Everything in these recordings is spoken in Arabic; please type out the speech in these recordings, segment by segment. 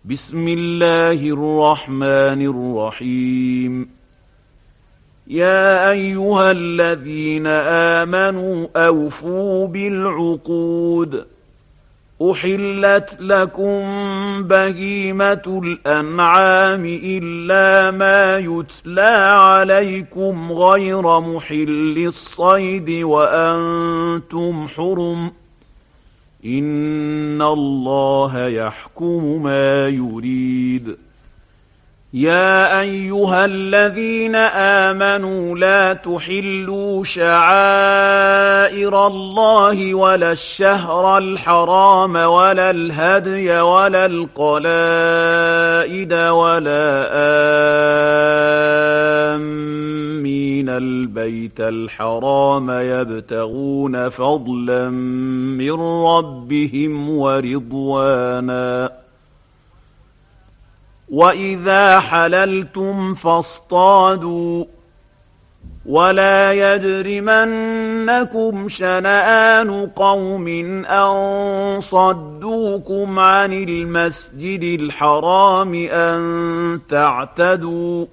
بسم الله الرحمن الرحيم. يا أيها الذين آمنوا أوفوا بالعقود. أحلت لكم بهيمة الأنعام إلا ما يتلى عليكم غير محل الصيد وأنتم حرم. إن الله يحكم ما يريد. يا أيها الذين آمنوا لا تحلوا شعائر الله ولا الشهر الحرام ولا الهدي ولا القلائد ولا آمين البيت الحرام يبتغون فضلا من ربهم ورضوانا. وإذا حللتم فاصطادوا ولا يجرمنكم شنآن قوم أن صدوكم عن المسجد الحرام أن تعتدوا.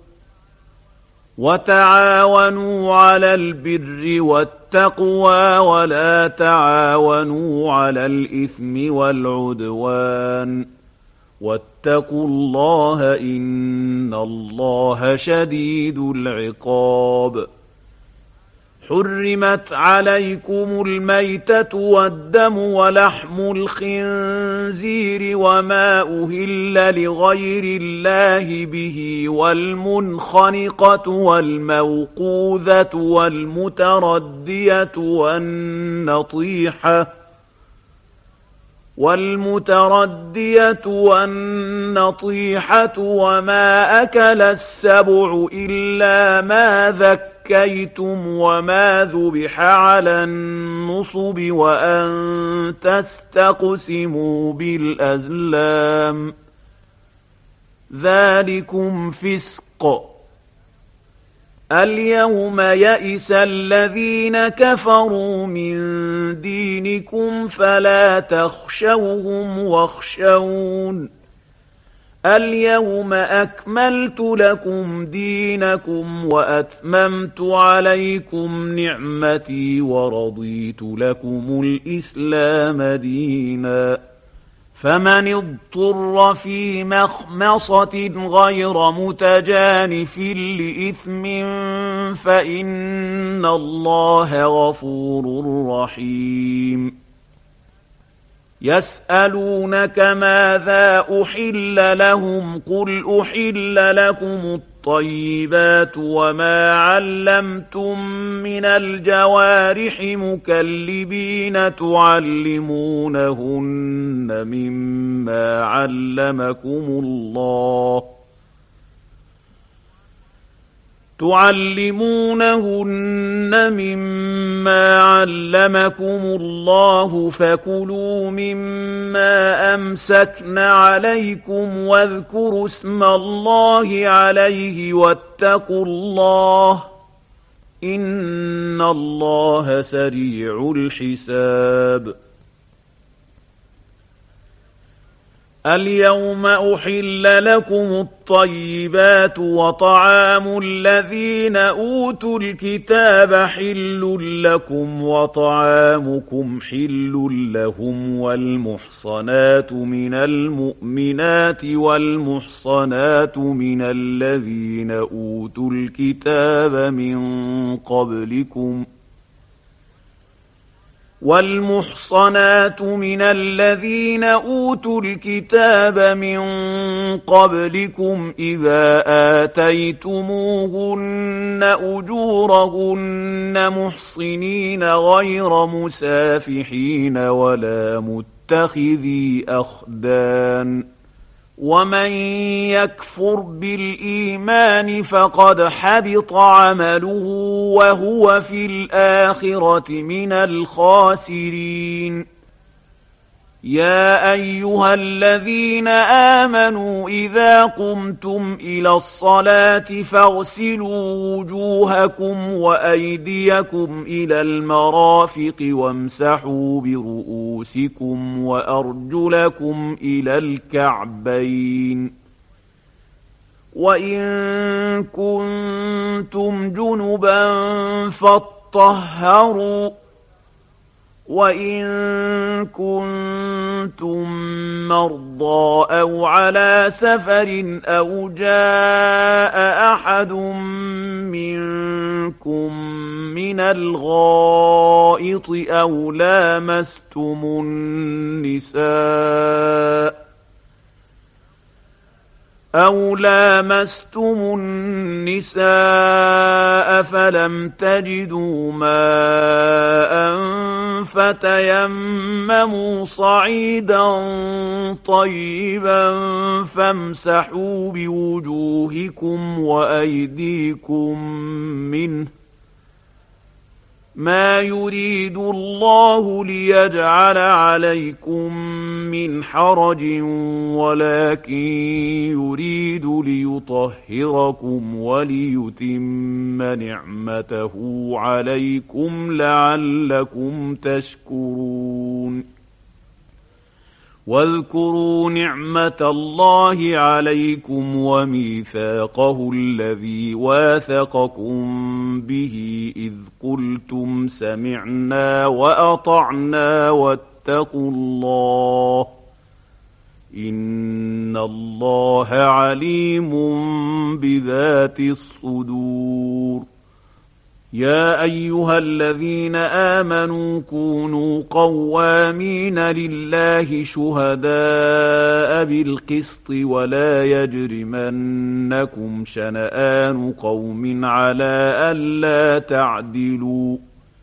وتعاونوا على البر والتقوى ولا تعاونوا على الإثم والعدوان. واتقوا الله إن الله شديد العقاب. حرمت عليكم الميتة والدم ولحم الخنزير وما أهل لغير الله به والمنخنقة والموقوذة والمتردية والنطيحة وما أكل السبع إلا ما ذكيتم وما ذبح على النصب وأن تستقسموا بالأزلام. ذلكم فسق. اليوم يئس الذين كفروا من دينكم فلا تخشوهم واخشون. اليوم أكملت لكم دينكم وأتممت عليكم نعمتي ورضيت لكم الإسلام دينا. فمن اضطر في مخمصة غير متجانف لإثم فإن الله غفور رحيم. يسألونك ماذا أحل لهم قل أحل لكم الطيبات وما علمتم من الجوارح مكلبين تعلمونهن مما علمكم الله فكلوا مما أمسكن عليكم واذكروا اسم الله عليه واتقوا الله إن الله سريع الحساب. اليوم أحل لكم الطيبات وطعام الذين أوتوا الكتاب حل لكم وطعامكم حل لهم والمحصنات من المؤمنات والمحصنات من الذين أوتوا الكتاب من قبلكم إذا آتيتموهن أجورهن محصنين غير مسافحين ولا متخذي أخدان. ومن يكفر بالإيمان فقد حبط عمله وهو في الآخرة من الخاسرين. يا أيها الذين آمنوا إذا قمتم إلى الصلاة فاغسلوا وجوهكم وأيديكم إلى المرافق وامسحوا برؤوسكم وأرجلكم إلى الكعبين وإن كنتم جنبا فاطهروا وإن كنتم مرضى أو على سفر أو جاء أحد منكم من الغائط أو لامستم النساء فلم تجدوا ماء فتيمموا صعيدا طيبا فامسحوا بوجوهكم وأيديكم منه ما يريد الله ليجعل عليكم من حرج ولكن يريد ليطهركم وليتم نعمته عليكم لعلكم تشكرون واذكروا نعمة الله عليكم وميثاقه الذي واثقكم به إذ قلتم سمعنا وأطعنا واتقوا الله إن الله عليم بذات الصدور يا أيها الذين آمنوا كونوا قوامين لله شهداء بالقسط ولا يجرمنكم شنآن قوم على ألا تعدلوا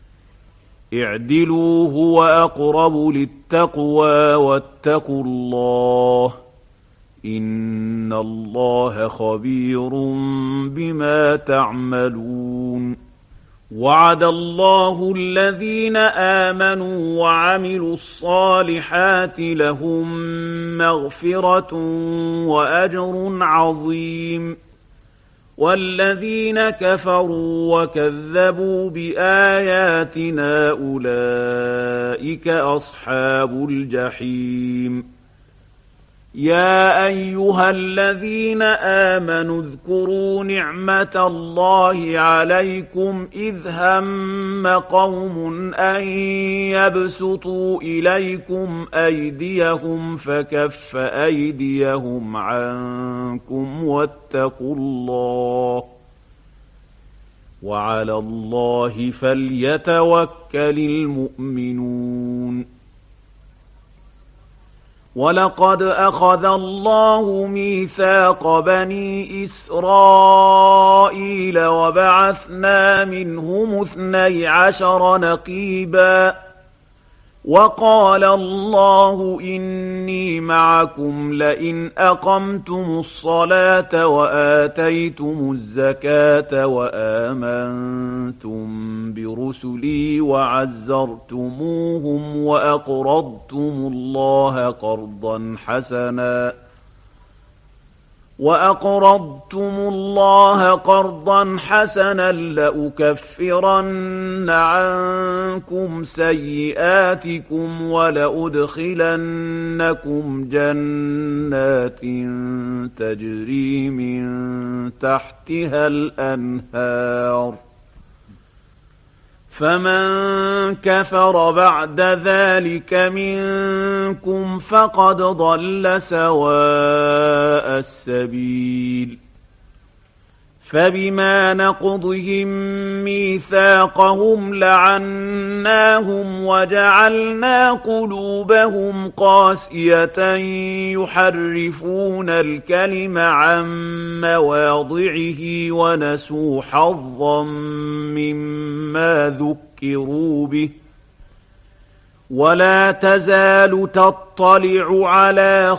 اعدلوا هو أقرب للتقوى واتقوا الله إن الله خبير بما تعملون وعد الله الذين آمنوا وعملوا الصالحات لهم مغفرة وأجر عظيم والذين كفروا وكذبوا بآياتنا أولئك أصحاب الجحيم يا أيها الذين آمنوا اذكروا نعمة الله عليكم إذ هم قوم أن يبسطوا إليكم أيديهم فكف أيديهم عنكم واتقوا الله وعلى الله فليتوكل المؤمنون ولقد أخذ الله ميثاق بني إسرائيل وبعثنا منهم 12 نقيبا وقال الله إني معكم لئن أقمتم الصلاة وآتيتم الزكاة وآمنتم برسلي وعزرتموهم وأقرضتم الله قرضا حسنا لأكفرن عنكم سيئاتكم ولأدخلنكم جنات تجري من تحتها الأنهار فمن كفر بعد ذلك منكم فقد ضل سواء السبيل فبما نقضهم ميثاقهم لعناهم وجعلنا قلوبهم قاسية يحرفون الكلم عن مواضعه ونسوا حظا مما ذكروا به ولا تزال تطلع على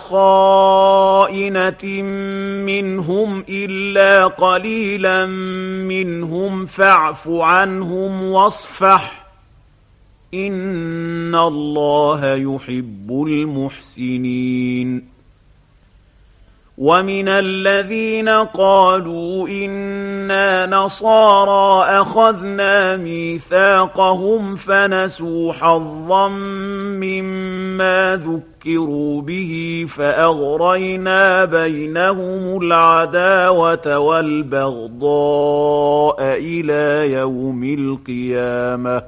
خائنة منهم إلا قليلا منهم فاعف عنهم واصفح إِنَّ اللَّهَ يُحِبُّ الْمُحْسِنِينَ وَمِنَ الَّذِينَ قَالُوا إِنَّا نَصَارَىٰ أَخَذْنَا مِيثَاقَهُمْ فَنَسُوا حَظًّا مِّمَّا ذُكِّرُوا بِهِ فَأَغْرَيْنَا بَيْنَهُمُ الْعَدَاوَةَ وَالْبَغْضَاءَ إِلَىٰ يَوْمِ الْقِيَامَةِ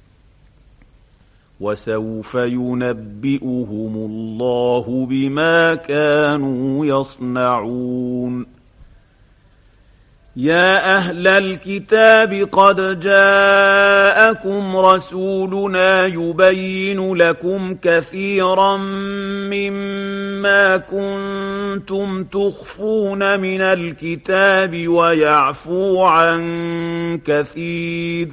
وَسَوْفَ يُنَبِّئُهُمُ اللَّهُ بِمَا كَانُوا يَصْنَعُونَ يَا أَهْلَ الْكِتَابِ قَدْ جَاءَكُمْ رَسُولُنَا يُبَيِّنُ لَكُمْ كَثِيرًا مِّمَّا كُنتُمْ تُخْفُونَ مِنَ الْكِتَابِ وَيَعْفُو عَن كَثِيرٍ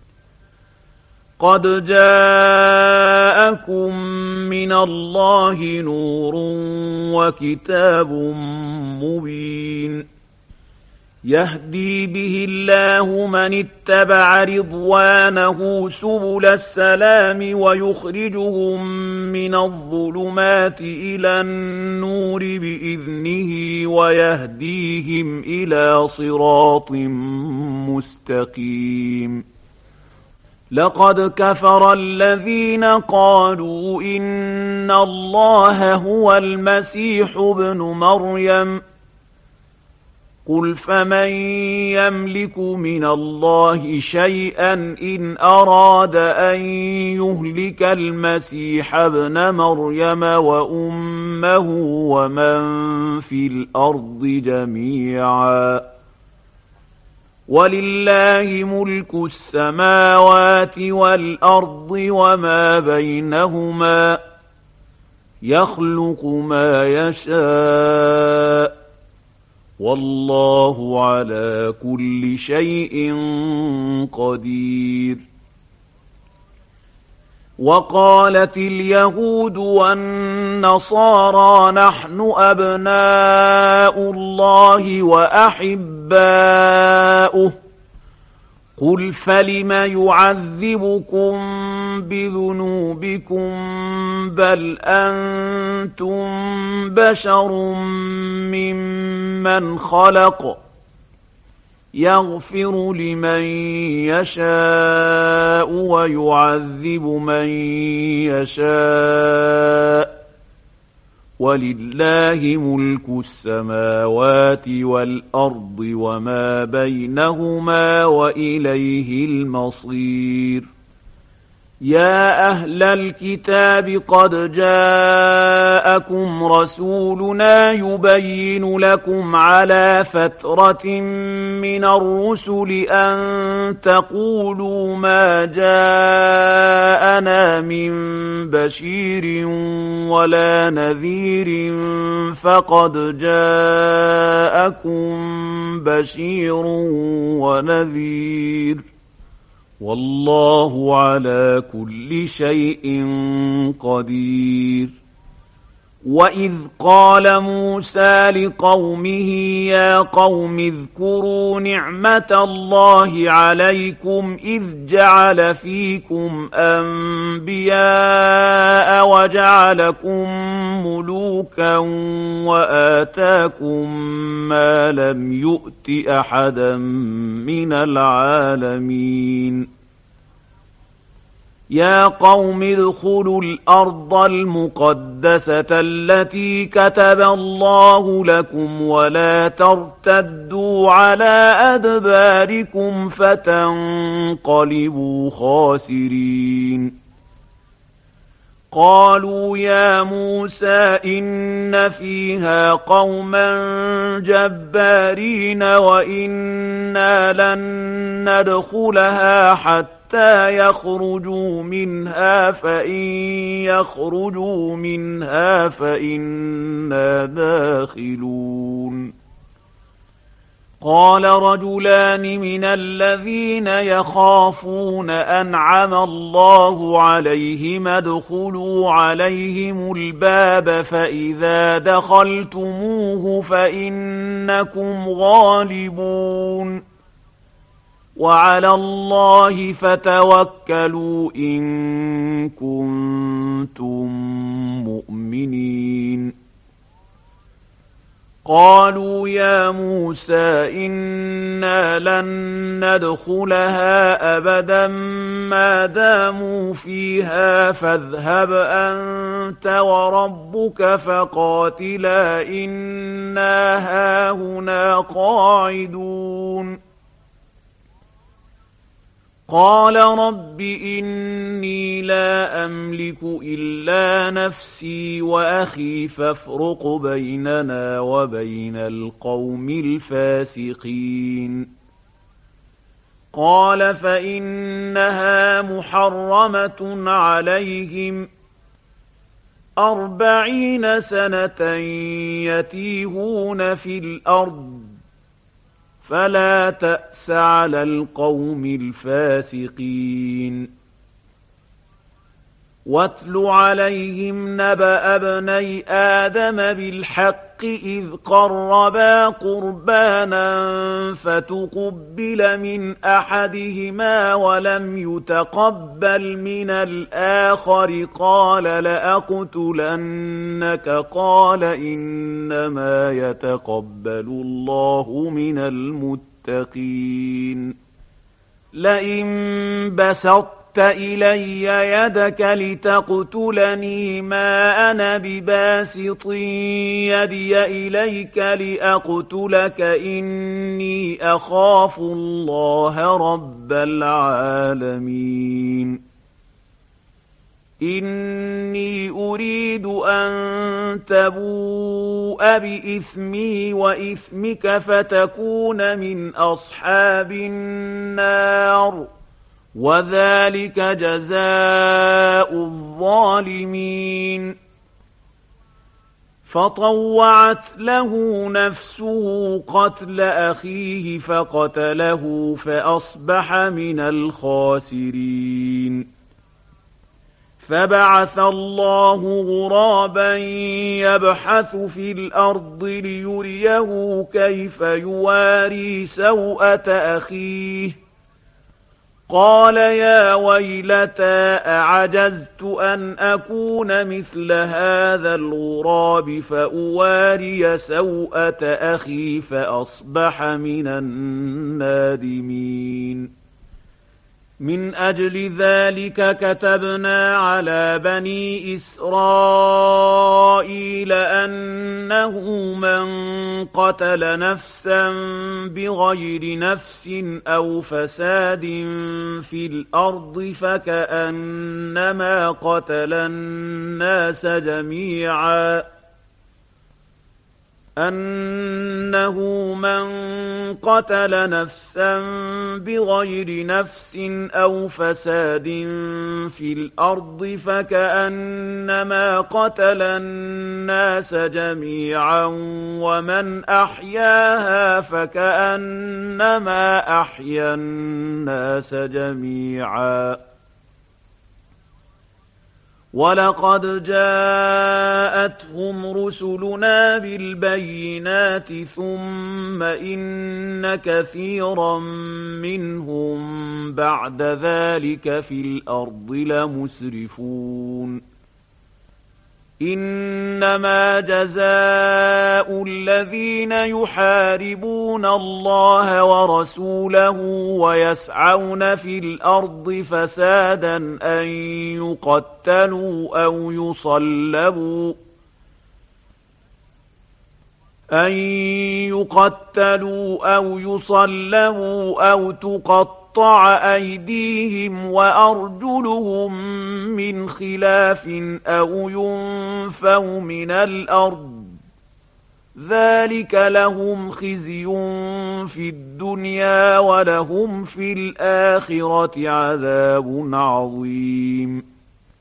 قَدْ جَاءَكُم مِّنَ اللَّهِ نُورٌ وَكِتَابٌ مُّبِينٌ يَهْدِي بِهِ اللَّهُ مَنِ اتَّبَعَ رِضْوَانَهُ سُبُلَ السَّلَامِ وَيُخْرِجُهُم مِّنَ الظُّلُمَاتِ إِلَى النُّورِ بِإِذْنِهِ وَيَهْدِيهِمْ إِلَىٰ صِرَاطٍ مُّسْتَقِيمٍ لَقَدْ كَفَرَ الَّذِينَ قَالُوا إِنَّ اللَّهَ هُوَ الْمَسِيحُ ابْنُ مَرْيَمَ قُلْ فَمَن يَمْلِكُ مِنَ اللَّهِ شَيْئًا إِنْ أَرَادَ أَن يُهْلِكَ الْمَسِيحَ ابْنَ مَرْيَمَ وَأُمَّهُ وَمَن فِي الْأَرْضِ جَمِيعًا وَلِلَّهِ مُلْكُ السَّمَاوَاتِ وَالْأَرْضِ وَمَا بَيْنَهُمَا يَخْلُقُ مَا يَشَاءُ وَاللَّهُ عَلَىٰ كُلِّ شَيْءٍ قَدِيرٌ وَقَالَتِ الْيَهُودُ وَالنَّصَارَىٰ نَحْنُ أَبْنَاءُ اللَّهِ وَأَحِبَّاؤُهُ قُلْ فَلِمَ يُعَذِّبُكُم بِذُنُوبِكُم بَلْ أَنتُم بَشَرٌ مِّمَّنْ خَلَقَ يَغْفِرُ لِمَن يَشَاءُ وَيُعَذِّبُ مَن يَشَاءُ وَلِلَّهِ مُلْكُ السَّمَاوَاتِ وَالْأَرْضِ وَمَا بَيْنَهُمَا وَإِلَيْهِ الْمَصِيرُ يَا أَهْلَ الْكِتَابِ قَدْ جَاءَكُمْ رَسُولُنَا يُبَيِّنُ لَكُمْ عَلَىٰ فَتْرَةٍ مِّنَ الرُّسُلِ أَن تَقُولُوا مَا جَاءَنَا مِن بَشِيرٍ وَلَا نَذِيرٍ فَقَدْ جَاءَكُم بَشِيرٌ وَنَذِيرٌ وَاللَّهُ عَلَىٰ كُلِّ شَيْءٍ قَدِيرٌ وَإِذْ قَالَ مُوسَىٰ لِقَوْمِهِ يَا قَوْمِ اذْكُرُوا نِعْمَةَ اللَّهِ عَلَيْكُمْ إِذْ جَعَلَ فِيكُمْ أَنبِيَاءَ وَجَعَلَكُم مُّلُوكًا وَآتَاكُم مَّا لَمْ يُؤْتِ أَحَدًا مِّنَ الْعَالَمِينَ يَا قَوْمِ ادْخُلُوا الْأَرْضَ الْمُقَدَّسَةَ الَّتِي كَتَبَ اللَّهُ لَكُمْ وَلَا تَرْتَدُّوا عَلَىٰ أَدْبَارِكُمْ فَتَنقَلِبُوا خَاسِرِينَ قَالُوا يَا مُوسَىٰ إِنَّ فِيهَا قَوْمًا جَبَّارِينَ وَإِنَّا لَن نَّدْخُلَهَا حَتَّىٰ يَخْرُجُوا مِنْهَا فَإِن يَخْرُجُوا مِنْهَا فَإِنَّا دَاخِلُونَ قَالَ رَجُلَانِ مِنَ الَّذِينَ يَخَافُونَ أَنْعَمَ اللَّهُ عَلَيْهِمْ ادْخُلُوا عَلَيْهِمُ الْبَابَ فَإِذَا دَخَلْتُمُوهُ فَإِنَّكُمْ غَالِبُونَ وعلى الله فتوكلوا إن كنتم مؤمنين. قالوا يا موسى إنا لن ندخلها أبدا ما داموا فيها فاذهب أنت وربك فقاتلا إنا هاهنا قاعدون. قال رب إني لا أملك إلا نفسي وأخي فافرق بيننا وبين القوم الفاسقين. قال فإنها محرمة عليهم 40 سنة يتيهون في الأرض فلا تأس على القوم الفاسقين. واتل عليهم نبأ ابني آدم بالحق إذ قربا قربانا فتقبل من أحدهما ولم يتقبل من الآخر قال لأقتلنك قال إنما يتقبل الله من المتقين. لئن بسطت إلي يدك لتقتلني ما أنا بباسط يدي إليك لأقتلك إني أخاف الله رب العالمين. إني أريد أن تبوء بإثمي وإثمك فتكون من أصحاب النار وذلك جزاء الظالمين. فطوعت له نفسه قتل أخيه فقتله فأصبح من الخاسرين. فبعث الله غرابا يبحث في الأرض ليريه كيف يواري سوءة أخيه قال يا ويلتى أعجزت أن أكون مثل هذا الغراب فأواري سوءة أخي فأصبح من النادمين. من أجل ذلك كتبنا على بني إسرائيل أنه من قتل نفسا بغير نفس أو فساد في الأرض فكأنما قتل الناس جميعا أنه من قتل نفسا بغير نفس أو فساد في الأرض فكأنما قتل الناس جميعا ومن أحياها فكأنما أحيا الناس جميعا. ولقد جاءتهم رسلنا بالبينات ثم إن كثيرا منهم بعد ذلك في الأرض لمسرفون. إنما جزاء الذين يحاربون الله ورسوله ويسعون في الأرض فسادا أن يقتلوا أو يصلبوا أو تقطع أيديهم وأرجلهم من خلاف أو ينفوا من الأرض ذلك لهم خزي في الدنيا ولهم في الآخرة عذاب عظيم.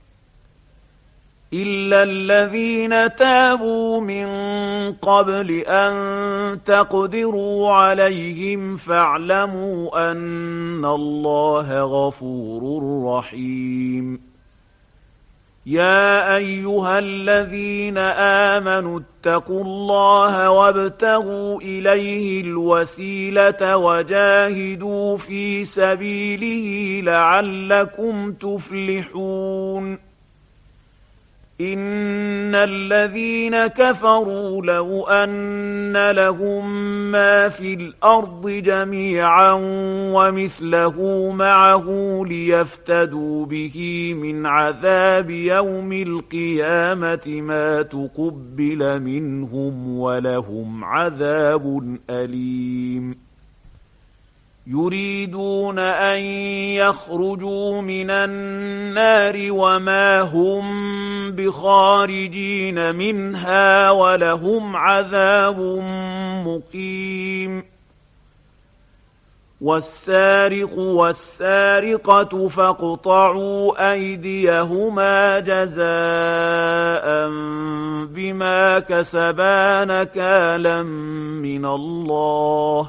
إلا الذين تابوا من قبل أن تقدروا عليهم فاعلموا أن الله غفور رحيم. يا أيها الذين آمنوا اتقوا الله وابتغوا إليه الوسيلة وجاهدوا في سبيله لعلكم تفلحون إن الذين كفروا لو أن لهم ما في الأرض جميعا ومثله معه ليفتدوا به من عذاب يوم القيامة ما تقبل منهم ولهم عذاب أليم يريدون أن يخرجوا من النار وما هم بخارجين منها ولهم عذاب مقيم والسارق والسارقة فاقطعوا أيديهما جزاء بما كسبا نكالا من الله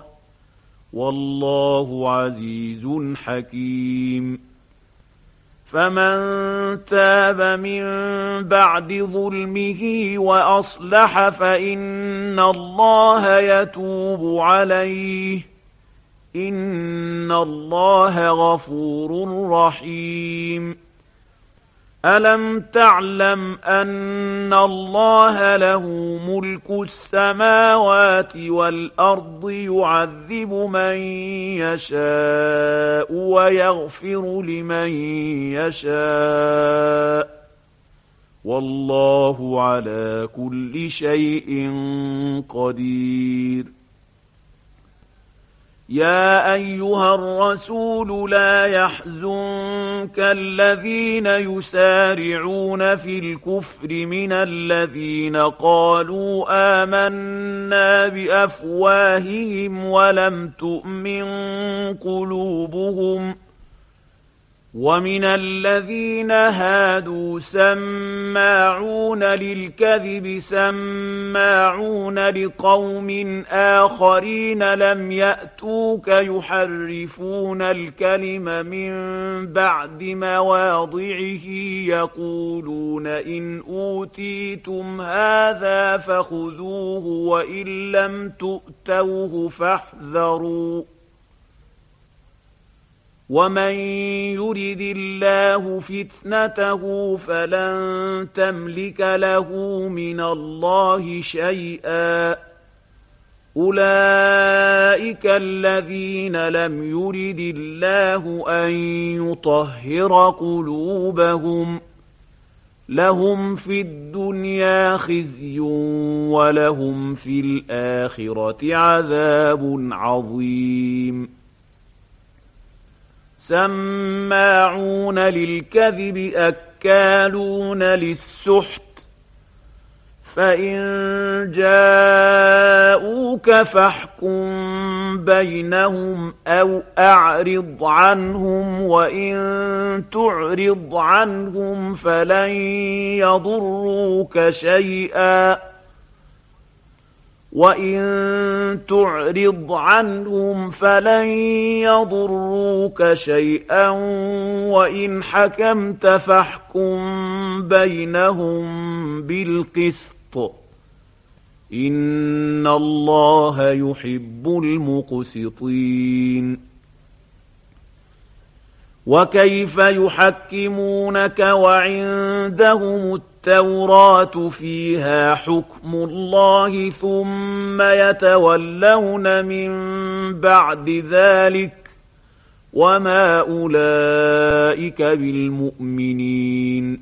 والله عزيز حكيم فمن تاب من بعد ظلمه وأصلح فإن الله يتوب عليه إن الله غفور رحيم ألم تعلم أن الله له ملك السماوات والأرض يعذب من يشاء ويغفر لمن يشاء والله على كل شيء قدير يا أيها الرسول لا يحزنك الذين يسارعون في الكفر من الذين قالوا آمنا بأفواههم ولم تؤمن قلوبهم ومن الذين هادوا سماعون للكذب سماعون لقوم آخرين لم يأتوك يحرفون الكلم من بعد مواضعه يقولون إن أوتيتم هذا فخذوه وإن لم تؤتوه فاحذروا ومن يرد الله فتنته فلن تملك له من الله شيئا أولئك الذين لم يرد الله أن يطهر قلوبهم لهم في الدنيا خزي ولهم في الآخرة عذاب عظيم سماعون للكذب أكالون للسحت فإن جاءوك فاحكم بينهم أو أعرض عنهم وإن تعرض عنهم فلن يضروك شيئا وإن تعرض عنهم فلن يضروك شيئا وإن حكمت فاحكم بينهم بالقسط إن الله يحب المقسطين وكيف يحكمونك وعندهم التوراة فيها حكم الله ثم يتولون من بعد ذلك وما أولئك بالمؤمنين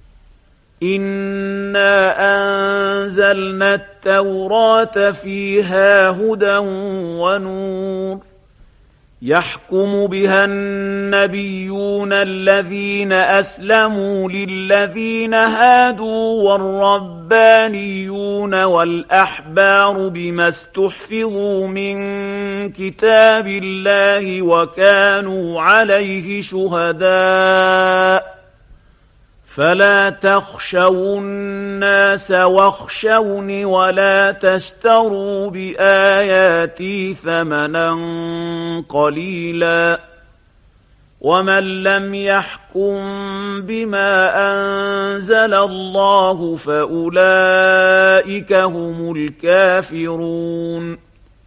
إنا أنزلنا التوراة فيها هدى ونور يحكم بها النبيون الذين أسلموا للذين هادوا والربانيون والأحبار بما استحفظوا من كتاب الله وكانوا عليه شهداء فلا تخشوا الناس واخشوني ولا تشتروا بآياتي ثمنا قليلا ومن لم يحكم بما أنزل الله فأولئك هم الكافرون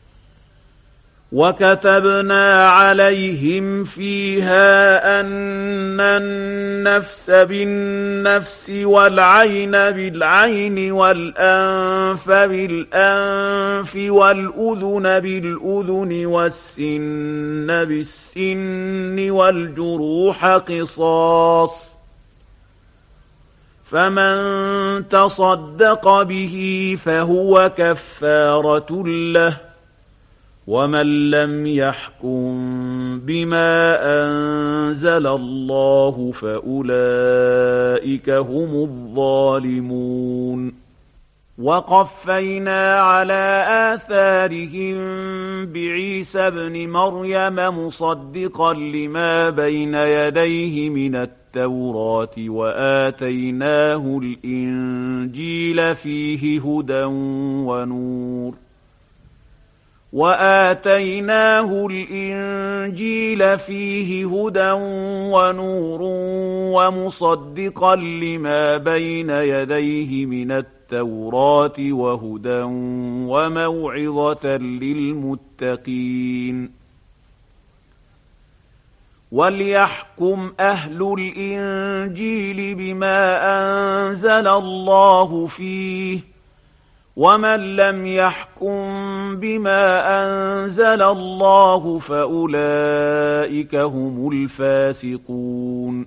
وكتبنا عليهم فيها أن النفس بالنفس والعين بالعين والأنف بالأنف والأذن بالأذن والسن بالسن والجروح قصاص فمن تصدق به فهو كفارة له ومن لم يحكم بما أنزل الله فأولئك هم الظالمون وقفينا على آثارهم بعيسى ابن مريم مصدقا لما بين يديه من التوراة وآتيناه الإنجيل فيه هدى ونور ومصدقا لما بين يديه من التوراة وهدى وموعظة للمتقين وليحكم أهل الإنجيل بما أنزل الله فيه ومن لم يحكم بما أنزل الله فأولئك هم الفاسقون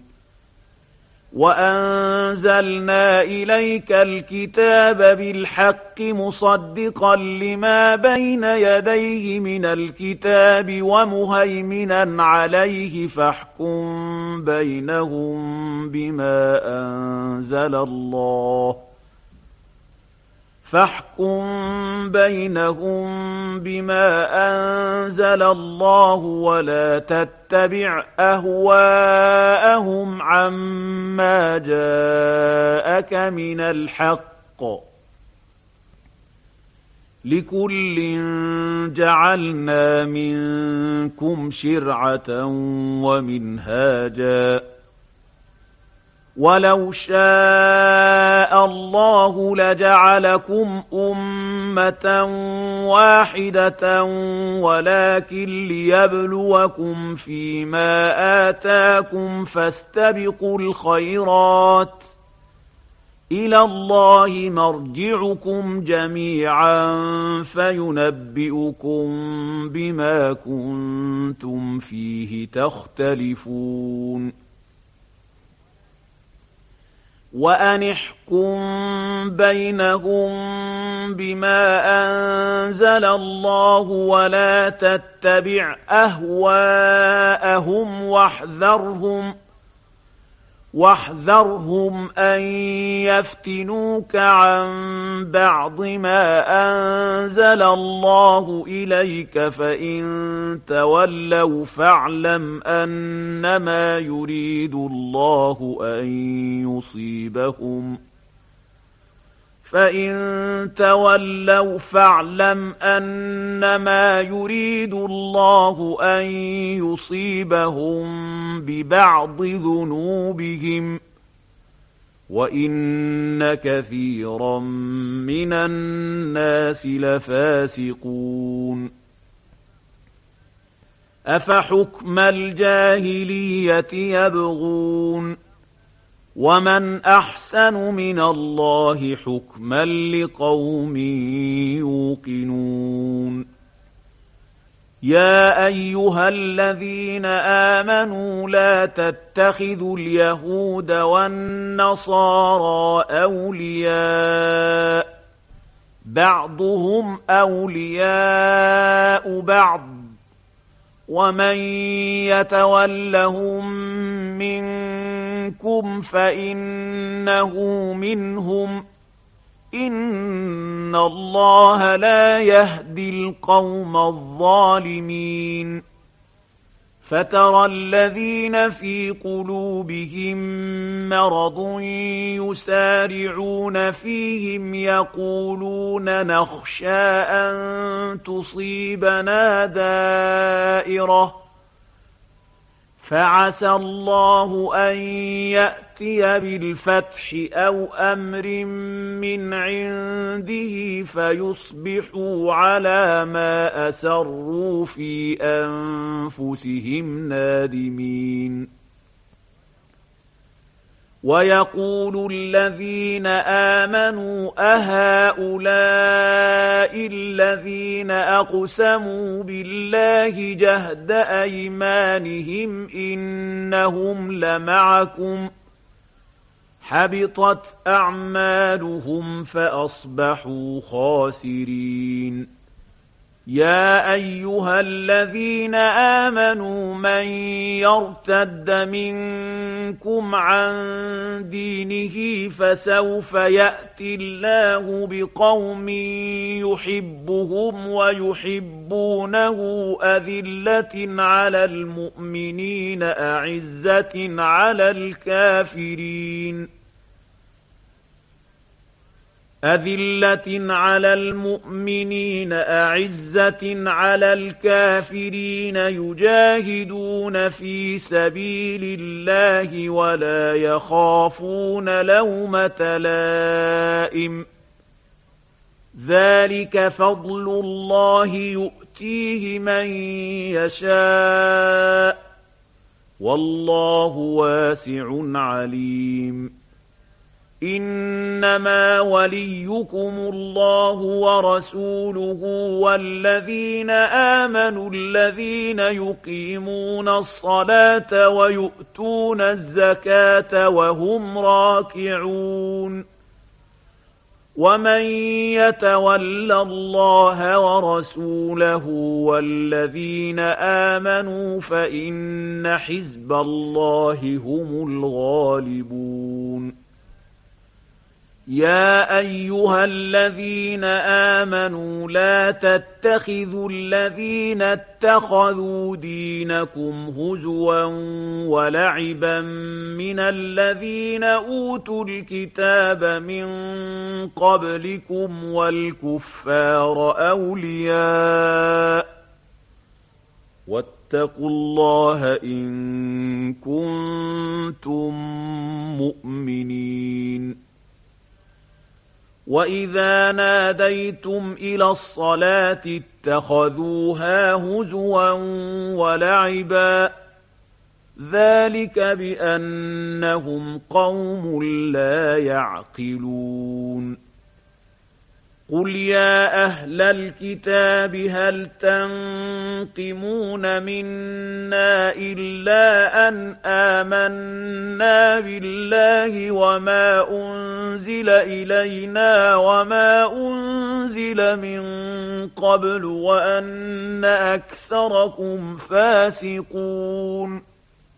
وأنزلنا إليك الكتاب بالحق مصدقا لما بين يديه من الكتاب ومهيمنا عليه فاحكم بينهم بما أنزل الله ولا تتبع أهواءهم عما جاءك من الحق لكل جعلنا منكم شرعة ومنهاجا ولو شاء الله لجعلكم أمة واحدة ولكن ليبلوكم فيما آتاكم فاستبقوا الخيرات إلى الله مرجعكم جميعا فينبئكم بما كنتم فيه تختلفون وأن احكم بينهم بما أنزل الله ولا تتبع أهواءهم واحذرهم أن يفتنوك عن بعض ما أنزل الله إليك فإن تولوا فاعلم أنما يريد الله أن يصيبهم ببعض ذنوبهم وإن كثيرا من الناس لفاسقون أفحكم الجاهلية يبغون ومن أحسن من الله حكما لقوم يوقنون يا أيها الذين آمنوا لا تتخذوا اليهود والنصارى أولياء بعضهم أولياء بعض ومن يتولهم منكم فإنه منهم إن الله لا يهدي القوم الظالمين فترى الذين في قلوبهم مرض يسارعون فيهم يقولون نخشى أن تصيبنا دائرة فعسى الله أن يأتي بالفتح أو أمر من عنده فيصبحوا على ما أسروا في أنفسهم نادمين. ويقول الذين آمنوا أهؤلاء الذين أقسموا بالله جهد أيمانهم إنهم لمعكم حبطت أعمالهم فأصبحوا خاسرين. يا أيها الذين آمنوا من يرتد منكم عن دينه فسوف يأتي الله بقوم يحبهم ويحبونه أذلة على المؤمنين أعزة على الكافرين أذلة على المؤمنين أعزة على الكافرين يجاهدون في سبيل الله ولا يخافون لومة لائم ذلك فضل الله يؤتيه من يشاء والله واسع عليم. إنما وليكم الله ورسوله والذين آمنوا الذين يقيمون الصلاة ويؤتون الزكاة وهم راكعون. ومن يتول الله ورسوله والذين آمنوا فإن حزب الله هم الغالبون. يا أيها الذين آمنوا لا تتخذوا الذين اتخذوا دينكم هزوا ولعبا من الذين أوتوا الكتاب من قبلكم والكفار أولياء واتقوا الله إن كنتم مؤمنين. وإذا ناديتم إلى الصلاة اتخذوها هزوا ولعبا ذلك بأنهم قوم لا يعقلون. قل يا أهل الكتاب هل تنقمون منا إلا أن آمنا بالله وما أنزل إلينا وما أنزل من قبل وأن أكثركم فاسقون.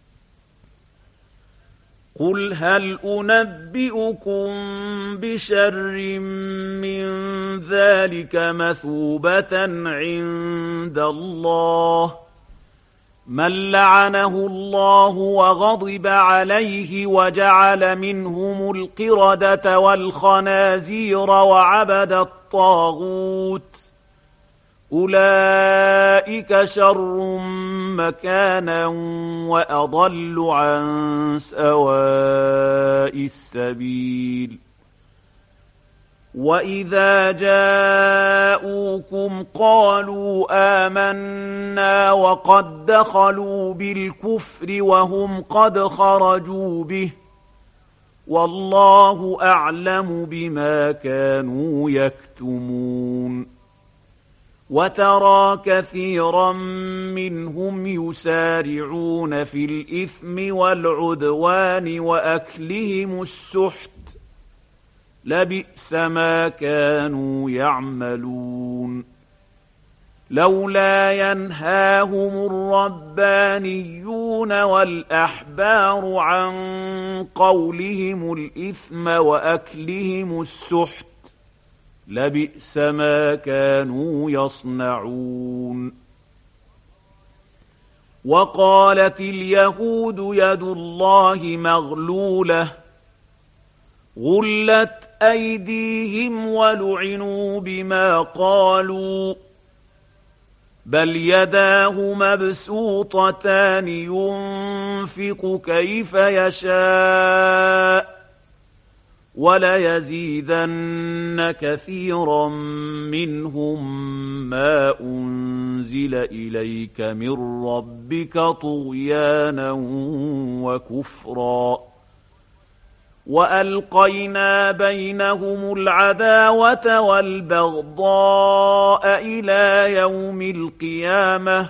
قل هل أنبئكم بشر من ذلك مثوبة عند الله من لعنه الله وغضب عليه وجعل منهم القردة والخنازير وعبد الطاغوت أولئك شر مكانا وأضل عن سواء السبيل. وإذا جاءوكم قالوا آمنا وقد دخلوا بالكفر وهم قد خرجوا به والله أعلم بما كانوا يكتمون. وترى كثيرا منهم يسارعون في الإثم والعدوان وأكلهم السحت لبئس ما كانوا يعملون. لولا ينهاهم الربانيون والأحبار عن قولهم الإثم وأكلهم السحت لبئس ما كانوا يصنعون. وقالت اليهود يد الله مغلولة غلت أيديهم ولعنوا بما قالوا بل يداه مبسوطتان ينفق كيف يشاء وليزيدن كثيرا منهم ما أنزل إليك من ربك طغيانا وكفرا وألقينا بينهم العداوة والبغضاء إلى يوم القيامة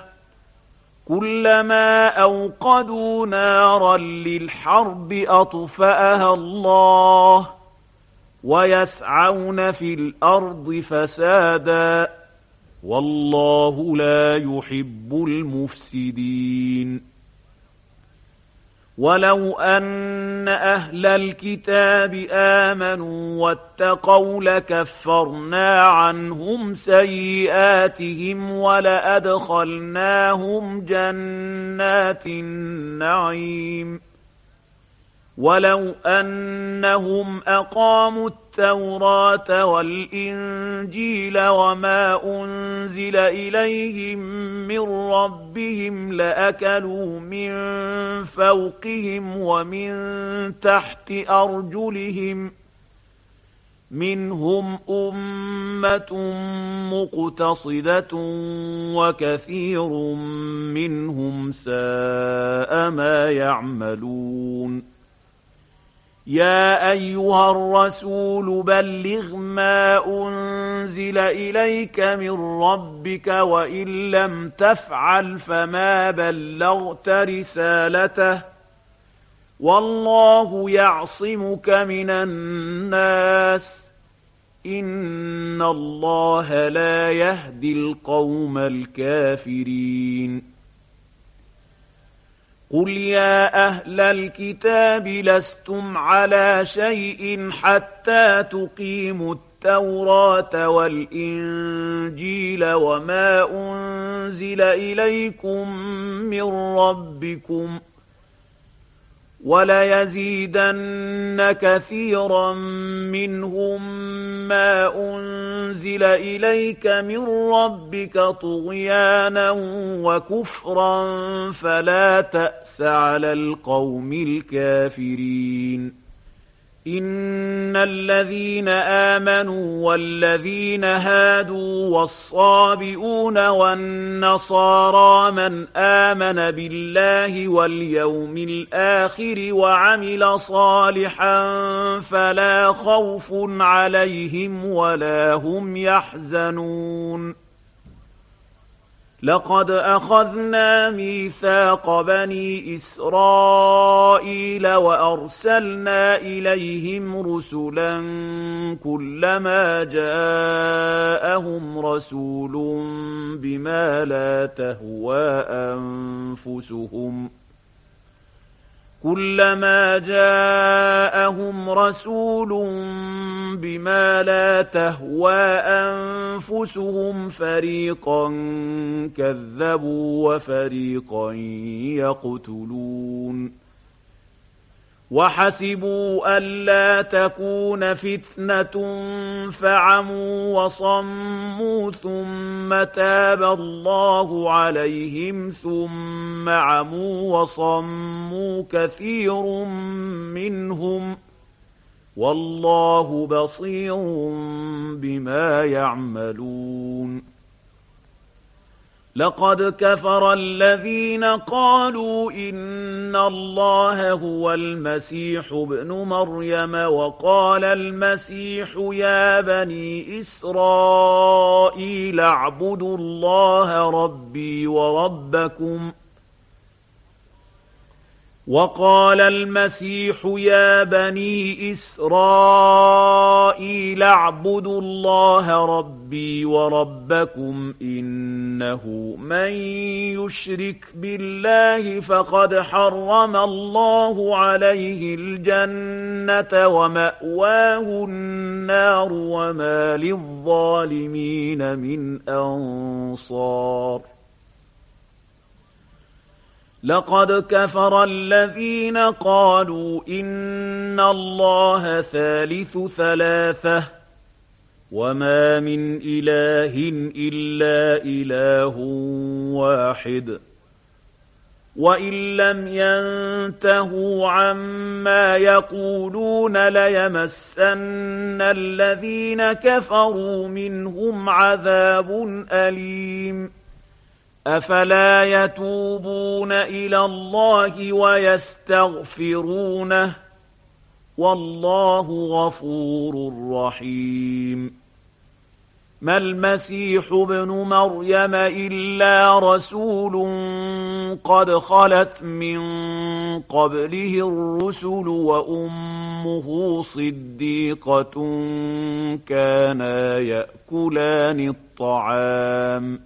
كلما أوقدوا نارا للحرب أطفأها الله ويسعون في الأرض فسادا والله لا يحب المفسدين ولو أن أهل الكتاب آمنوا واتقوا لكفرنا عنهم سيئاتهم ولأدخلناهم جنات النعيم ولو أنهم أقاموا التوراة والإنجيل وما أنزل إليهم من ربهم لأكلوا من فوقهم ومن تحت أرجلهم منهم أمة مقتصدة وكثير منهم ساء ما يعملون يا أيها الرسول بلغ ما أنزل إليك من ربك وإن لم تفعل فما بلغت رسالته والله يعصمك من الناس إن الله لا يهدي القوم الكافرين قل يا أهل الكتاب لستم على شيء حتى تقيموا التوراة والإنجيل وما أنزل إليكم من ربكم وليزيدن كثيرا منهم ما أنزل إليك من ربك طغيانا وكفرا فلا تأس على القوم الكافرين إن الذين آمنوا والذين هادوا والصابئون والنصارى من آمن بالله واليوم الآخر وعمل صالحا فلا خوف عليهم ولا هم يحزنون لقد أخذنا ميثاق بني إسرائيل وأرسلنا إليهم رسلا كلما جاءهم رسول بما لا تهوى أنفسهم فريقا كذبوا وفريقا يقتلون وحسبوا ألا تكون فتنة فعموا وصموا ثم تاب الله عليهم ثم عموا وصموا كثير منهم والله بصير بما يعملون لقد كفر الذين قالوا إن الله هو المسيح ابن مريم وقال المسيح يا بني إسرائيل اعبدوا الله ربي وربكم وقال المسيح يا بني إسرائيل اعبدوا الله ربي وربكم إنه من يشرك بالله فقد حرم الله عليه الجنة ومأواه النار وما للظالمين من أنصار لقد كفر الذين قالوا إن الله ثالث ثلاثة وما من إله إلا إله واحد وإن لم ينتهوا عما يقولون ليمسن الذين كفروا منهم عذاب أليم أفلا يتوبون إلى الله ويستغفرونه والله غفور رحيم ما المسيح ابن مريم إلا رسول قد خلت من قبله الرسل وأمه صديقة كانا يأكلان الطعام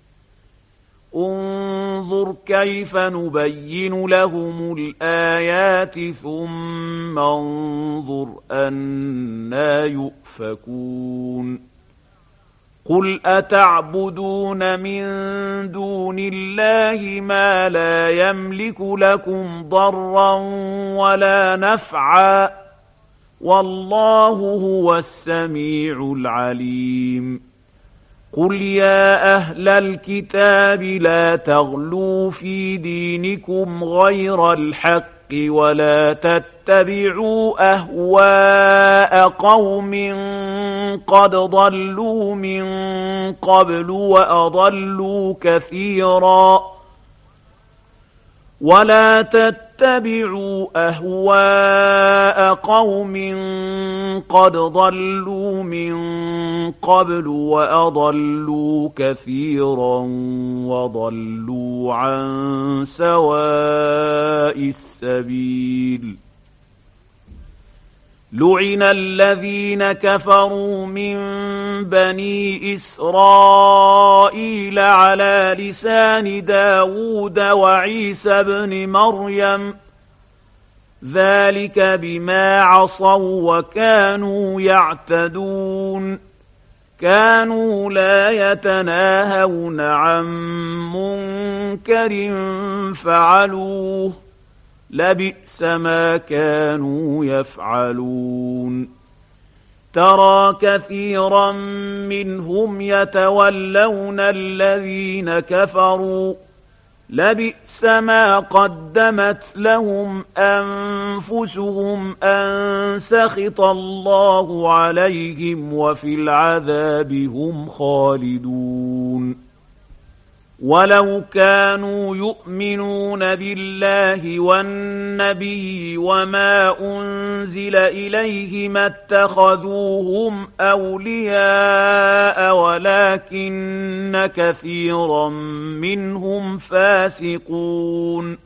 انظر كيف نبين لهم الآيات ثم انظر أنى يؤفكون قل أتعبدون من دون الله ما لا يملك لكم ضرا ولا نفعا والله هو السميع العليم قل يا أهل الكتاب لا تغلوا في دينكم غير الحق ولا تتبعوا أهواء قوم قد ضلوا من قبل وأضلوا كثيرا ولا تتبعوا أهواء قوم قد ضلوا من قبل وأضلوا كثيرا وضلوا عن سواء السبيل لعن الذين كفروا من بني إسرائيل على لسان داود وعيسى بن مريم ذلك بما عصوا وكانوا يعتدون كانوا لا يتناهون عن منكر فعلوه لبئس ما كانوا يفعلون ترى كثيرا منهم يتولون الذين كفروا لبئس ما قدمت لهم أنفسهم أن سخط الله عليهم وفي العذاب هم خالدون ولو كانوا يؤمنون بالله والنبي وما أنزل إليه ما اتخذوهم أولياء ولكن كثيرا منهم فاسقون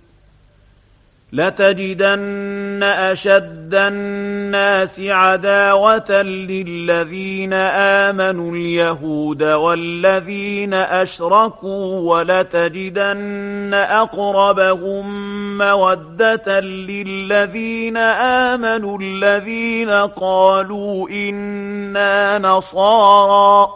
لتجدن أشد الناس عداوة للذين آمنوا اليهود والذين أشركوا ولتجدن أقربهم مودة للذين آمنوا الذين قالوا إنا نصارى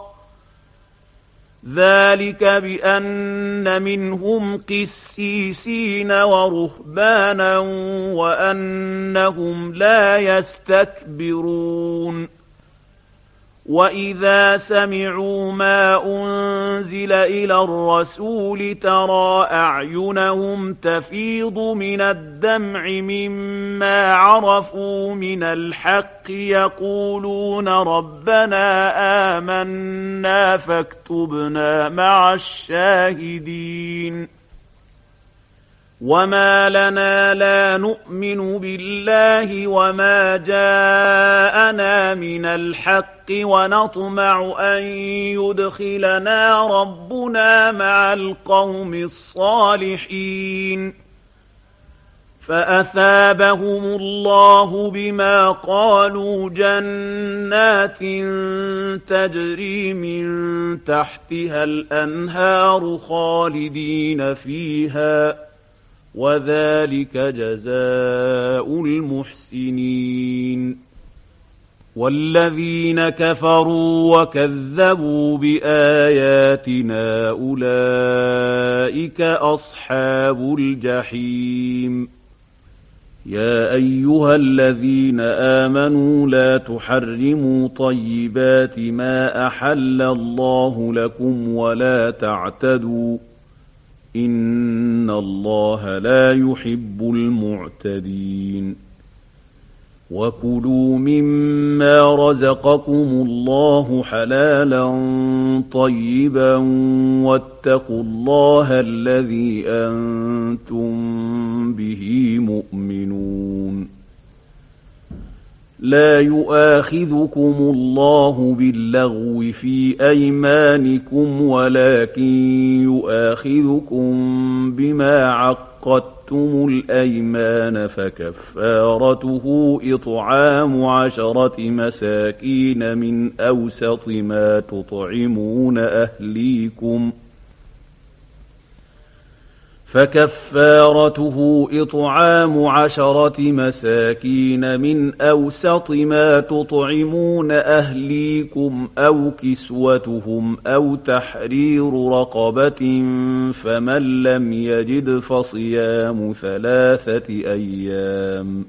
ذلك بأن منهم قسيسين ورهبانا وأنهم لا يستكبرون وإذا سمعوا ما أنزل إلى الرسول ترى أعينهم تفيض من الدمع مما عرفوا من الحق يقولون ربنا آمنا فاكتبنا مع الشاهدين وما لنا لا نؤمن بالله وما جاءنا من الحق ونطمع أن يدخلنا ربنا مع القوم الصالحين فأثابهم الله بما قالوا جنات تجري من تحتها الأنهار خالدين فيها وذلك جزاء المحسنين والذين كفروا وكذبوا بآياتنا أولئك أصحاب الجحيم يا أيها الذين آمنوا لا تحرموا طيبات ما أحل الله لكم ولا تعتدوا إن الله لا يحب المعتدين وكلوا مما رزقكم الله حلالا طيبا واتقوا الله الذي أنتم به مؤمنون لا يؤاخذكم الله باللغو في أيمانكم ولكن يؤاخذكم بما عقدتم الأيمان فكفارته إطعام 10 مساكين من أوسط ما تطعمون أهليكم فكفارته إطعام 10 مساكين من أوسط ما تطعمون أهليكم أو كسوتهم أو تحرير رقبة فمن لم يجد فصيام 3 أيام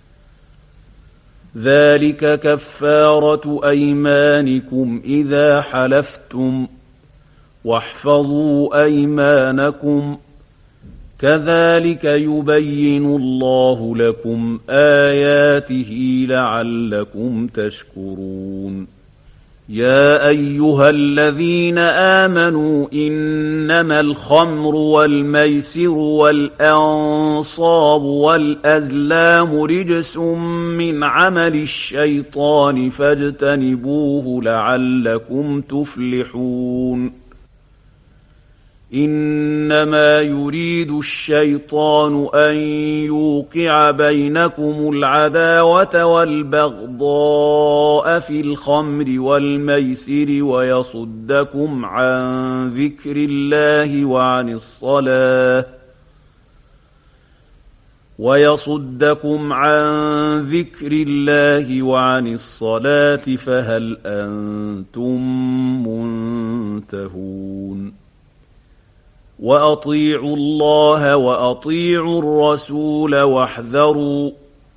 ذلك كفارة أيمانكم إذا حلفتم واحفظوا أيمانكم كذلك يبين الله لكم آياته لعلكم تشكرون يا أيها الذين آمنوا إنما الخمر والميسر والأنصاب والأزلام رجس من عمل الشيطان فاجتنبوه لعلكم تفلحون إنما يريد الشيطان أن يوقع بينكم العداوة والبغضاء في الخمر والميسر ويصدكم عن ذكر الله وعن الصلاة فهل أنتم منتهون وأطيعوا الله وأطيعوا الرسول واحذروا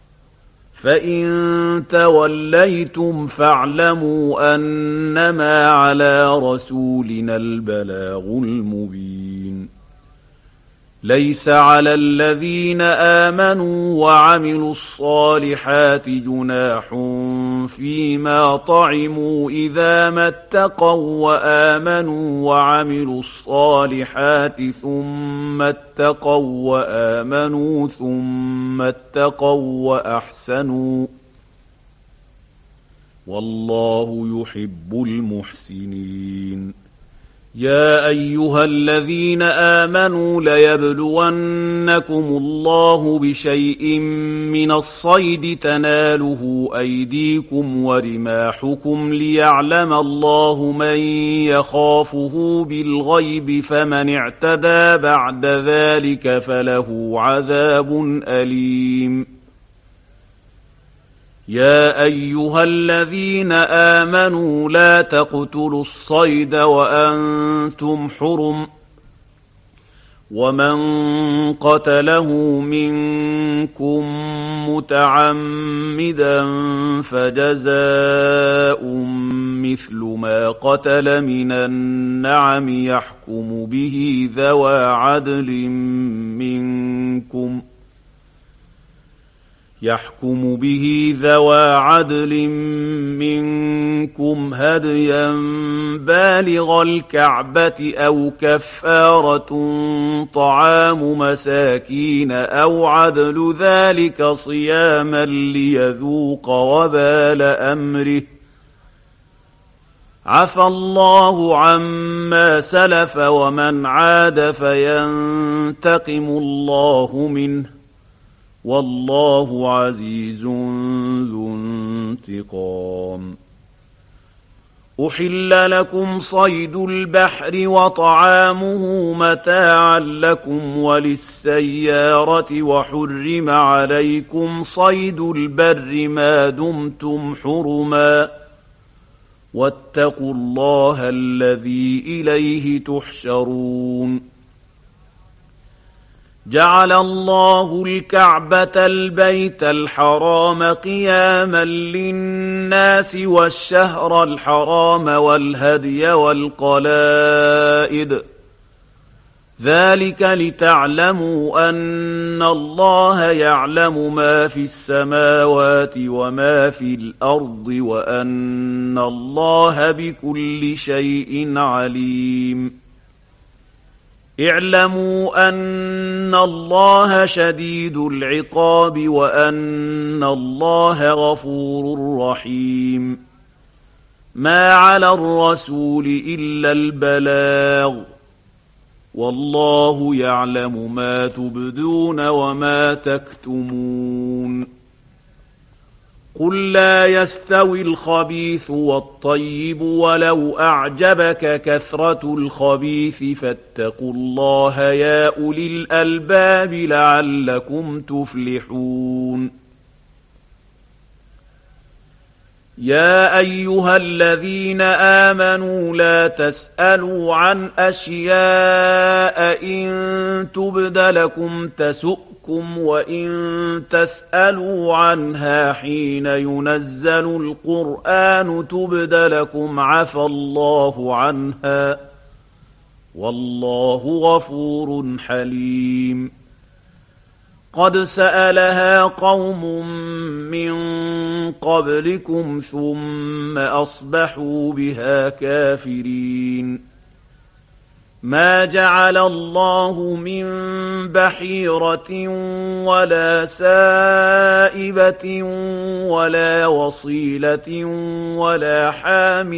فإن توليتم فاعلموا أنما على رسولنا البلاغ المبين ليس على الذين آمنوا وعملوا الصالحات جناح فيما طعموا إذا ما اتقوا وآمنوا وعملوا الصالحات ثم اتقوا وآمنوا ثم اتقوا وأحسنوا والله يحب المحسنين يا أيها الذين آمنوا ليبلونكم الله بشيء من الصيد تناله أيديكم ورماحكم ليعلم الله من يخافه بالغيب فمن اعتدى بعد ذلك فله عذاب أليم يا أيها الذين آمنوا لا تقتلوا الصيد وأنتم حرم ومن قتله منكم متعمدا فجزاء مثل ما قتل من النعم يحكم به ذوى عدل منكم هديا بالغ الكعبة أو كفارة طعام مساكين أو عدل ذلك صياما ليذوق وبال أمره عفى الله عما سلف ومن عاد فينتقم الله منه والله عزيز ذو انتقام أحل لكم صيد البحر وطعامه متاعا لكم وللسيارة وحرم عليكم صيد البر ما دمتم حرما واتقوا الله الذي إليه تحشرون جعل الله الكعبة البيت الحرام قياما للناس والشهر الحرام والهدي والقلائد ذلك لتعلموا أن الله يعلم ما في السماوات وما في الأرض وأن الله بكل شيء عليم اعلموا أن الله شديد العقاب وأن الله غفور رحيم ما على الرسول إلا البلاغ والله يعلم ما تبدون وما تكتمون قل لا يستوي الخبيث والطيب ولو أعجبك كثرة الخبيث فاتقوا الله يا أولي الألباب لعلكم تفلحون يا أيها الذين آمنوا لا تسألوا عن أشياء إن تبد لكم تسؤكم وإن تسألوا عنها حين ينزل القرآن تبد لكم عفى الله عنها والله غفور حليم قد سألها قوم من قبلكم ثم أصبحوا بها كافرين ما جعل الله من بحيرة ولا سائبة ولا وصيلة ولا حام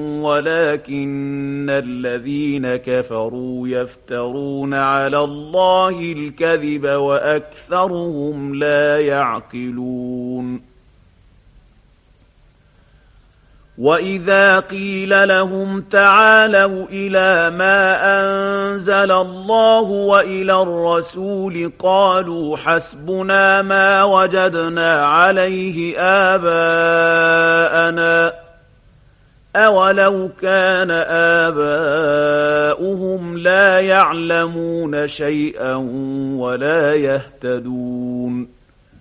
ولكن الذين كفروا يفترون على الله الكذب وأكثرهم لا يعقلون وَإِذَا قِيلَ لَهُمْ تَعَالَوْا إِلَىٰ مَا أَنزَلَ اللَّهُ وَإِلَى الرَّسُولِ قَالُوا حَسْبُنَا مَا وَجَدْنَا عَلَيْهِ آبَاءَنَا ۚ أَوَلَوْ كَانَ آبَاؤُهُمْ لَا يَعْلَمُونَ شَيْئًا وَلَا يَهْتَدُونَ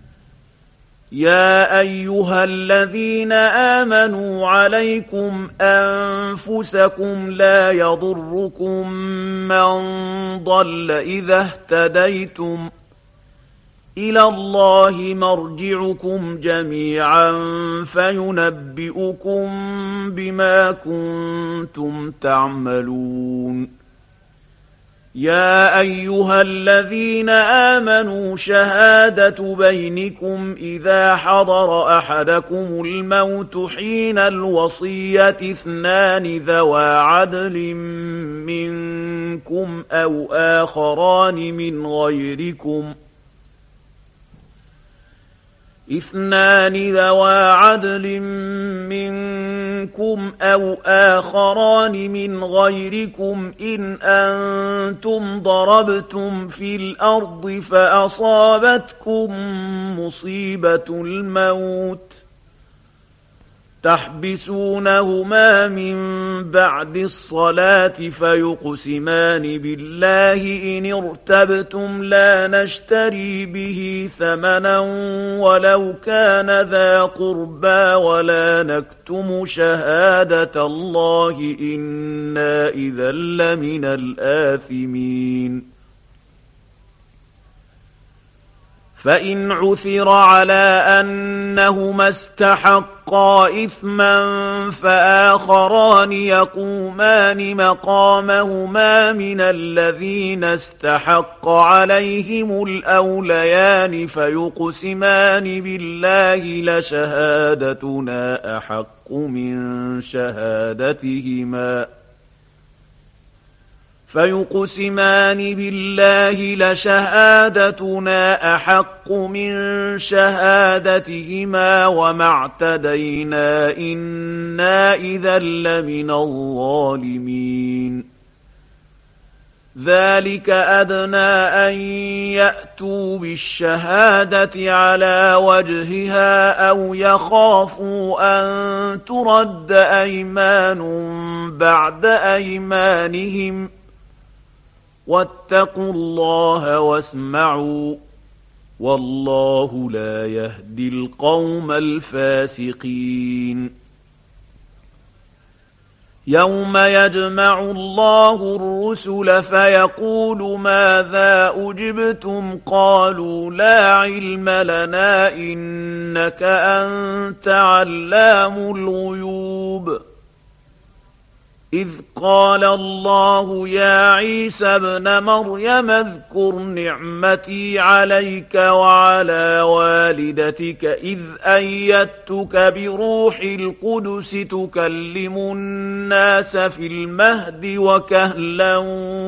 يا أيها الذين آمنوا عليكم أنفسكم لا يضركم من ضل إذا اهتديتم إلى الله مرجعكم جميعا فينبئكم بما كنتم تعملون يا أيها الذين آمنوا شهادة بينكم إذا حضر أحدكم الموت حين الوصية اثنان ذوى عدل منكم أو آخران من غيركم إن أنتم ضربتم في الأرض فأصابتكم مصيبة الموت تحبسونهما من بعد الصلاة فيقسمان بالله إن ارتبتم لا نشتري به ثمنا ولو كان ذا قربى ولا نكتم شهادة الله إنا إذا لمن الآثمين فإن عثر على أنهما استحقا إثما فآخران يقومان مقامهما من الذين استحق عليهم الأوليان فيقسمان بالله لشهادتنا أحق من شهادتهما وما اعتدينا إنا إذا لمن الظالمين ذلك أدنى أن يأتوا بالشهادة على وجهها أو يخافوا أن ترد أيمان بعد أيمانهم واتقوا الله واسمعوا والله لا يهدي القوم الفاسقين يوم يجمع الله الرسل فيقول ماذا أجبتم قالوا لا علم لنا إنك أنت علام الغيوب إذ قال الله يا عيسى ابن مريم اذكر نعمتي عليك وعلى والدتك إذ أيدتك بروح القدس تكلم الناس في المهد وكهلا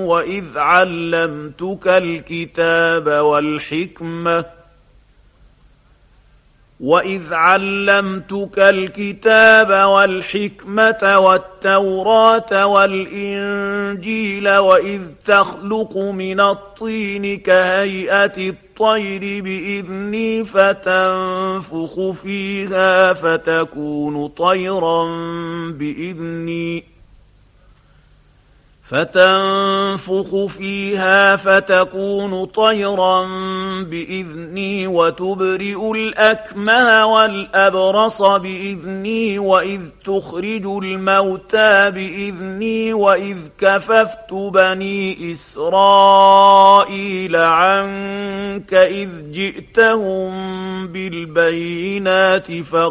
وإذ علمتك الكتاب والحكمة والتوراة والإنجيل وإذ تخلق من الطين كهيئة الطير بإذني فتنفخ فيها فتكون طيرا بإذني وتبرئ الأكمه والأبرص بإذني وإذ تخرج الموتى بإذني وإذ كففت بني إسرائيل عنك إذ جئتهم بالبينات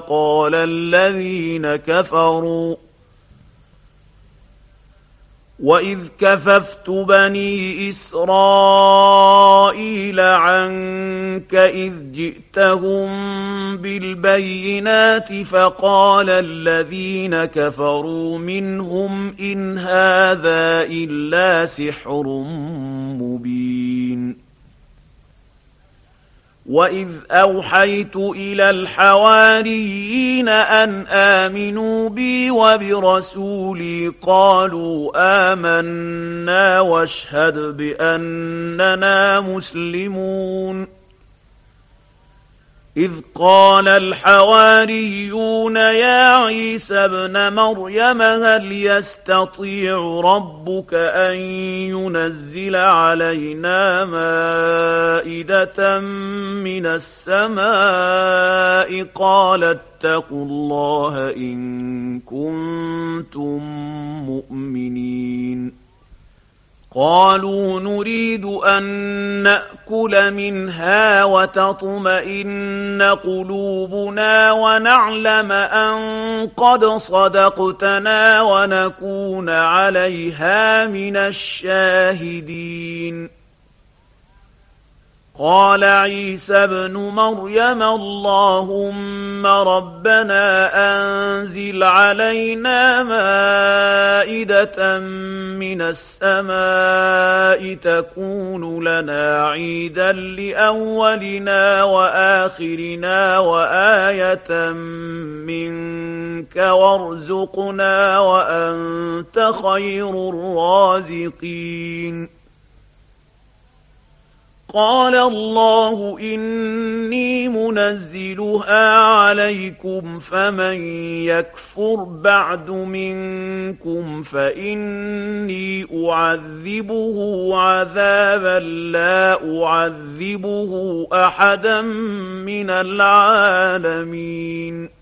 فقال الذين كفروا منهم إن هذا إلا سحر مبين وإذ أوحيت إلى الحواريين أن آمنوا بي وبرسولي قالوا آمنا واشهد بأننا مسلمون إذ قال الحواريون يا عيسى ابن مريم هل يستطيع ربك أن ينزل علينا مائدة من السماء قال اتقوا الله إن كنتم مؤمنين قالوا نريد أن نأكل منها وتطمئن قلوبنا ونعلم أن قد صدقتنا ونكون عليها من الشاهدين قال عيسى ابن مريم اللهم ربنا أنزل علينا مائدة من السماء تكون لنا عيدا لأولنا وآخرنا وآية منك وارزقنا وأنت خير الرازقين قال الله إني منزلها عليكم فمن يكفر بعد منكم فإني أعذبه عذابا لا أعذبه أحدا من العالمين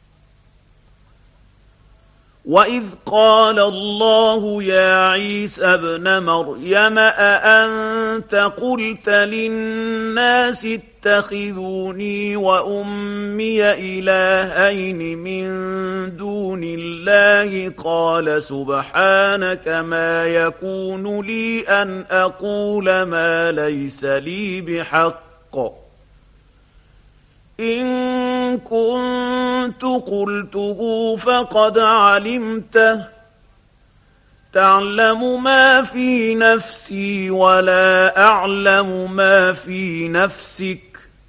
وإذ قال الله يا عيسى ابن مريم أأنت قلت للناس اتخذوني وأمي إلهين من دون الله قال سبحانك ما يكون لي أن أقول ما ليس لي بحق إن كنت قلته فقد علمته تعلم ما في نفسي ولا أعلم ما في نفسك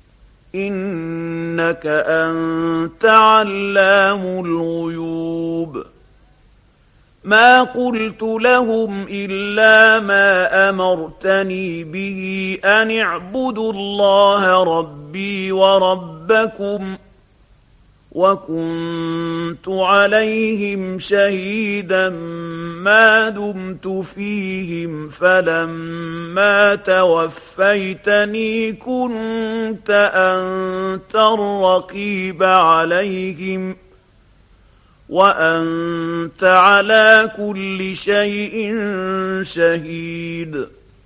إنك أنت علام الغيوب ما قلت لهم إلا ما أمرتني به أن اعبدوا الله ربي وربكم وكنت عليهم شهيدا ما دمت فيهم فلما توفيتني كنت أنت الرقيب عليهم وأنت على كل شيء شهيد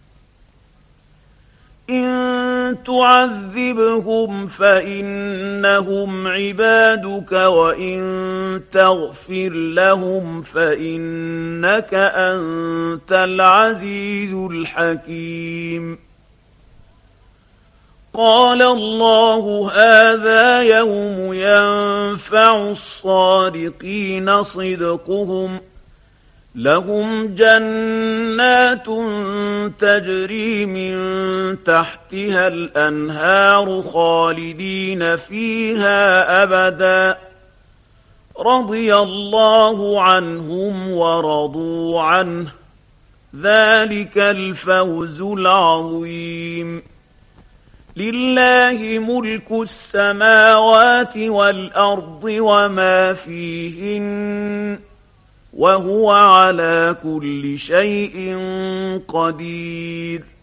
إن تعذبهم فإنهم عبادك وإن تغفر لهم فإنك أنت العزيز الحكيم قال الله هذا يوم ينفع الصادقين صدقهم لهم جنات تجري من تحتها الأنهار خالدين فيها أبدا رضي الله عنهم ورضوا عنه ذلك الفوز العظيم لله ملك السماوات والأرض وما فيهن وهو على كل شيء قدير